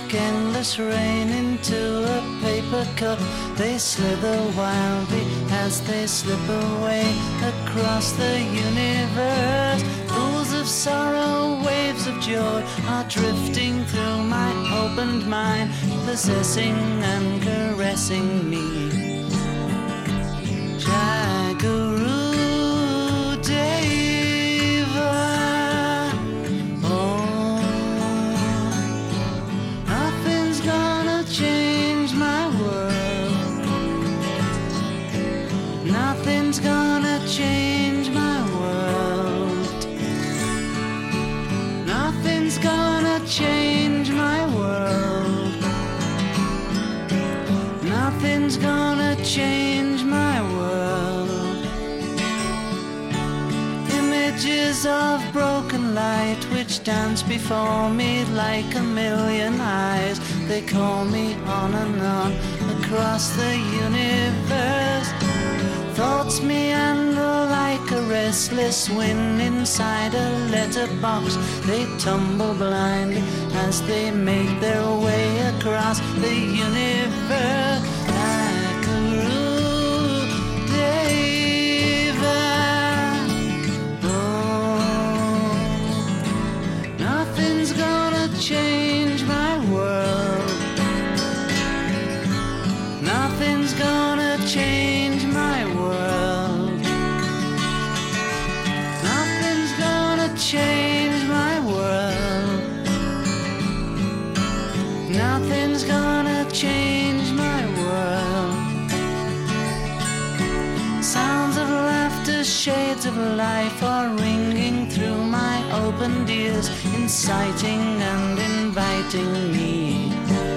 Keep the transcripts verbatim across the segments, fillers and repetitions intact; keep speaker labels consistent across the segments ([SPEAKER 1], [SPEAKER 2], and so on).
[SPEAKER 1] like endless rain into a paper cup. They slither wildly as they slip away across the universe. Pools of sorrow, waves of joy are drifting through my opened mind, possessing and caressing me. Jaguru Deva, oh, nothing's gonna change my world. Nothing's gonna change my world. Nothing's gonna change my world. Nothing's gonna change my world. Images of broken light which dance before me like a million eyes. They call me on and on across the universe. Thoughts meander like a restless wind inside a letterbox. They tumble blindly as they make their way across the universe. Jaguru Deva, oh, nothing's gonna change my world. Nothing's gonna change my world. Nothing's gonna change my world. Nothing's gonna change my world. Sounds of laughter, shades of life are ringing through my opened ears, inciting and inviting me.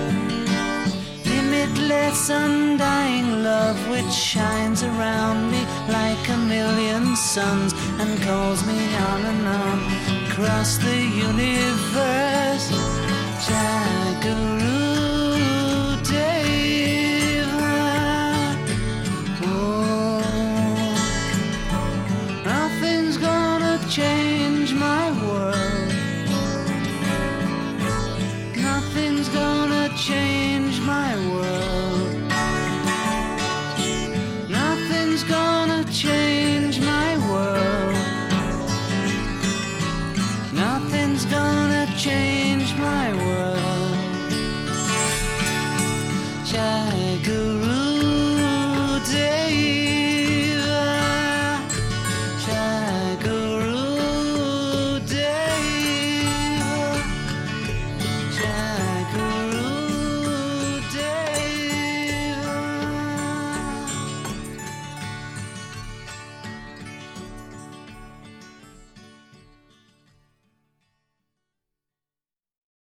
[SPEAKER 1] Limitless, undying love which shines around me like a million suns and calls me on and on across the universe. Jaguru Deva, oh, nothing's gonna change my world. Nothing's gonna change my world.